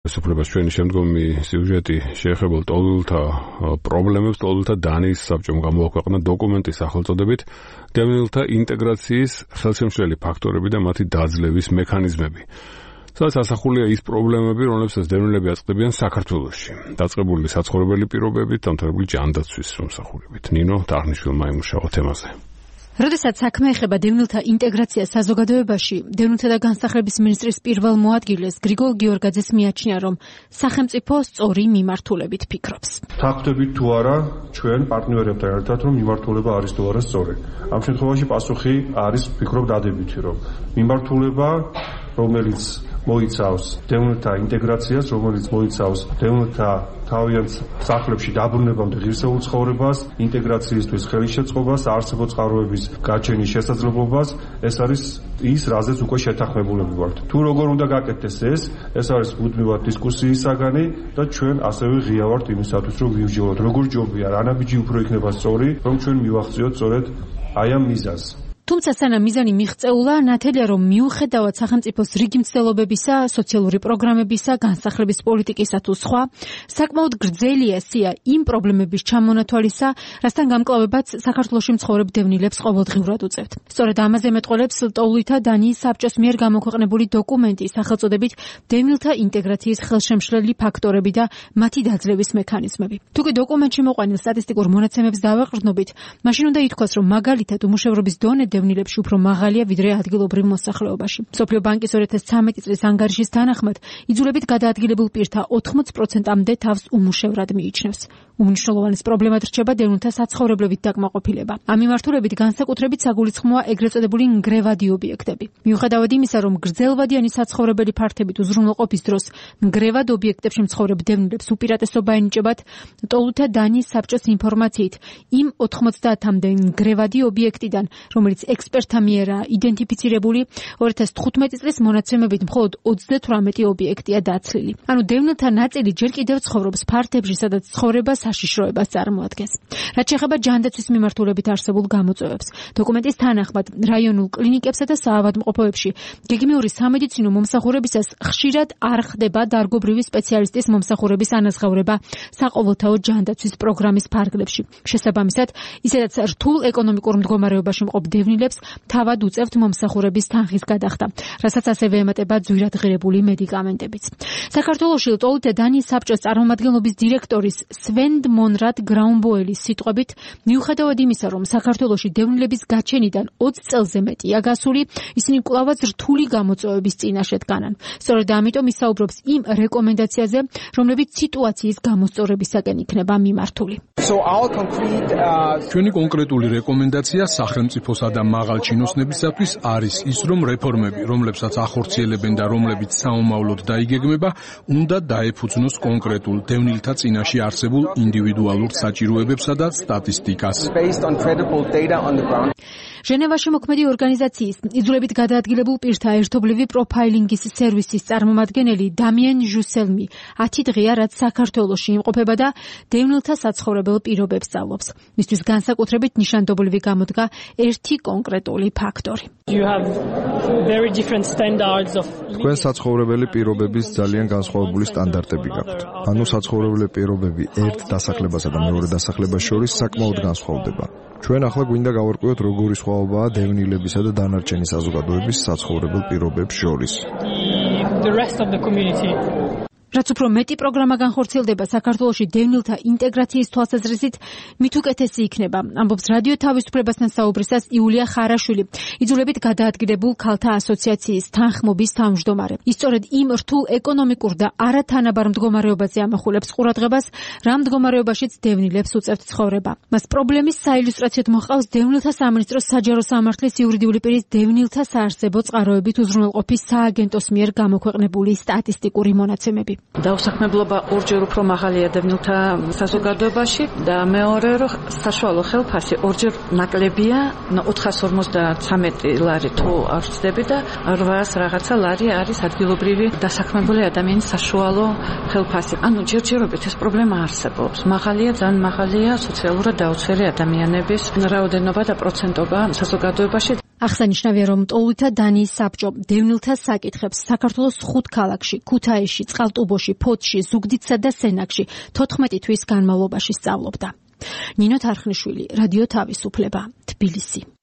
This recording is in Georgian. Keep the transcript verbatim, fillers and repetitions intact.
სოფლებას ჩვენი შემდგომი სიუჟეტი შეეხებულ ტოლულთა პრობლემებს, ტოლულთა დანის საბჭომ გამოაქვეყნა დოკუმენტი სახელწოდებით დევნილთა ინტეგრაციის ხელშემშლელი ფაქტორები და მათი დაძლევის მექანიზმები. სადაც ასახულია ის პრობლემები, რომლებსაც დევნილები აწყდებიან საქართველოში. დაწყებული საცხოვრებელი პირობებით, დამთავრებული ჯანდაცვის მომსახურებით. ნინო თარხნიშვილმა იმუშავა თემაზე. როდესაც საქმე ეხება დევნილთა ინტეგრაციას საზოგადოებაში, დევნილთა და განსახლების მინისტრის პირველ მოადგილეს გრიგოლ გიორგაძეს მიაჩნია, რომ სახელმწიფო სწორი მიმართულებით ფიქრობს. თანხმდებით თუ არა ჩვენ პარტნიორებთან ერთად, რომ მიმართულება არის თუ არა სწორი. ამ შემთხვევაში პასუხი არის, ვფიქრობ, დადებითი, რომ მიმართულება, რომელიც მოიცავს დევნილთა ინტეგრაციას, რომელიც მოიცავს დევნილთა თავიანთ სახლებში დაბრუნებამდე ღირსეულ ცხოვრებას, ინტეგრაციისთვის ხელისშეწყობას, არსებო წყაროების გაჩენის შესაძლებლობას, ეს არის ის, რაზეც უკვე შეთანხმებულები ვართ. თუ როგორ უნდა გაკეთდეს ეს, ეს არის მუდმივად დისკუსიის საგანი და ჩვენ ასევე ღია ვართ იმისათვის, რომ ვიმსჯელოთ, როგორ ჯობია, რა ნაბიჯი უფრო იქნება სწორი, რომ ჩვენ მივახციოთ სწორედ აი ამ მიზანს. თუმცა სანამ მიზანი მიღწეულა, ნათელია, რომ მიუხედავად სახელმწიფოს რიგი მცდელობებისა, სოციალური პროგრამებისა, განსახლების პოლიტიკისა თუ სხვა, საკმაოდ გრძელია სია იმ პრობლემების ჩამონათვალისა, რასთან გამკლავებაც საქართველოში მცხოვრებ დევნილებს ყოველდღიურად უწევთ. სწორედ ამაზე მეტყველებს ტოლულთა დანიის საბჭოს მიერ გამოქვეყნებული დოკუმენტი სახელწოდებით დევნილთა ინტეგრაციის ხელშემშლელი ფაქტორები და მათი დაძლევის მექანიზმები. თუკი დოკუმენტში მოყვანილ სტატისტიკურ მონაცემებს დავაყრდნობით, მაშინ უნდა ითქვას, რომ მაგალითად უმუშევრობის დონე დევნილებში უფრო მაღალია ვიდრე ადგილობრივ მოსახლეობაში. მსოფლიო ბანკის ორი ათას ცხრამეტი წლის ანგარიშის თანახმად, იძულებით გადაადგილებულ პირთა ოთხმოც პროცენტამდე თავს უმუშევრად მიიჩნევს. უმნიშვნელოვანეს პრობლემად რჩება დევნილთა საცხოვრებლებით დაკმაყოფილება. ამ მიმართულებით განსაკუთრებით საგულისხმოა ეგრეთ წოდებული ნგრევადი ობიექტები. მიუხედავად იმისა, რომ გრძელვადიანი საცხოვრებელი ფართებით უზრუნველყოფის დროს ნგრევად ობიექტებში მცხოვრებ დევნილებს უპირატესობა ენიჭებათ, ტოლულთა დანიის საბჭოს ინფორმაციით, იმ ოთხმოცდაათამდე ნგრევადი ობიექტიდან, რომელიც ექსპერტთა მიერ იდენტიფიცირებული, ორი ათას თხუთმეტი წლის მონაცემებით მხოლოდ ოცდათვრამეტი ობიექტია დაცლილი. ანუ დევნილთა ნაწილი ჯერ კიდევ ცხოვრობს ფართებში, სადაც ცხოვრება საშიშროებას წარმოადგენს. რაც შეეხება ჯანდაცვის მიმართულებით არსებულ გამოწვევებს, დოკუმენტის თანახმად, რაიონულ კლინიკებსა და საავადმყოფოებში გეგმიური სამედიცინო მომსახურებისას ხშირად არ ხდება დარგობრივი სპეციალისტის მომსახურების ანაზღაურება საყოველთაო ჯანდაცვის პროგრამის ფარგლებში. შესაბამისად, ისედაც რთულ ეკონომიკურ მდგომარეობაში მყოფ დევნილებს თავად უწევთ მომსახურების თანხის გადახდა, რასაც ასევე ემატება ძვირად ღირებული მედიკამენტებიც. საქართველოში ტოლულთა დანიის საბჭოს წარმომადგენლობის დირექტორის სვენ მონრად გრაუნბოელის სიტყვებით, მიუხედავად იმისა, რომ საქართველოში დევნილების გაჩენიდან ოცი წელზე მეტია გასული, ისინი კვლავაც რთული გამოწვევების წინაშე დგანან. სწორედ ამიტომ ისაუბრობს იმ რეკომენდაციაზე, რომლებიც სიტუაციის გამოსწორებისაკენ იქნება მიმართული. ჩვენი კონკრეტული რეკომენდაცია სახელმწიფოსა და მაღალჩინოსნებისათვის არის ის, რომ რეფორმები, რომლებსაც ახორციელებენ და რომლებიც საომავლოდ დაიგეგმება, უნდა დაეფუძნოს კონკრეტულ დევნილთა წინაშე არსებულ ინდივიდუალურ საჭიროებებსა და სტატისტიკას. ჟენევაში მოქმედი ორგანიზაციის იძულებით გადაადგილებულ პირთა ერთობლივი პროფაილინგის სერვისის წარმომადგენელი დამიენ ჟუსელმი ათი დღეა, რაც საქართველოში იმყოფება და დევნილთა საცხოვრებელ პირობებს სწავლობს. მისთვის განსაკუთრებით ნიშანდობლივი გამოდგა ერთი კონკრეტული ფაქტორი. თქვენ საცხოვრებელი პირობების ძალიან განსხვავებული სტანდარტები გაქვთ. ანუ საცხოვრებელი პირობები ერთ დასახლებასა და მეორე დასახლებას შორის საკმაოდ განსხვავდება. ჩვენ ახლა გვინდა გავარკვიოთ, როგორი სხვაობაა დევნილებისა და დანარჩენი საზოგადოების საცხოვრებელ პირობებს შორის. რაც უფრო მეტი პროგრამა განხორციელდება საქართველოში დევნილთა ინტეგრაციის თვალსაზრისით, მით უკეთესი იქნება, ამბობს რადიო თავისუფლებასთან საუბრისას იულია ხარაშვილი, იძულებით გადაადგილებულ ქალთა ასოციაციის თანხმობის თავმჯდომარე. ის სწორედ იმ რთულ ეკონომიკურ და არათანაბარ მდგომარეობაზე ამახულებს ყურადღებას, რა მდგომარეობაშიც დევნილებს უწევთ ცხოვრება. მას პრობლემის საილუსტრაციოდ მოჰყავს დევნილთა სამინისტროს საჯარო სამართლის იურიდიული პირის დევნილთა საარსებო წყაროებით უზრუნველყოფის სააგენტოს მიერ გამოქვეყნებული სტატისტიკური მონაცემები. დაუსახმებლობა ორჯერ უფრო მაღალია დევნილთა საზოგადოებაში და მეორე რომ საშუალო ხელფასი ორჯერ ნაკლებია, ოთხას ორმოცდათრამეტი ლარი თუ არ ვცდები და რვაას რაღაცა ლარი არის ადგილობრივი დასაქმებული ადამიანის საშუალო ხელფასი. ანუ ჯერჯერობით ეს პრობლემა არსებობს. მაღალია, ძალიან მაღალია სოციალურად დაუცველი ადამიანების რაოდენობა და პროცენტობა საზოგადოებაში. აღსანიშნავია, რომ მტოვლთა დანიის საბჭომ დევნილთა საკითხებს საქართველოს ხუთ ქალაქში, ქუთაისში, წყალტუბოში, ფოთში, ზუგდიდსა და სენაკში თოთხმეტი თვის განმავლობაში სწავლობდა. ნინო თარხნიშვილი, რადიო თავისუფლება, თბილისი.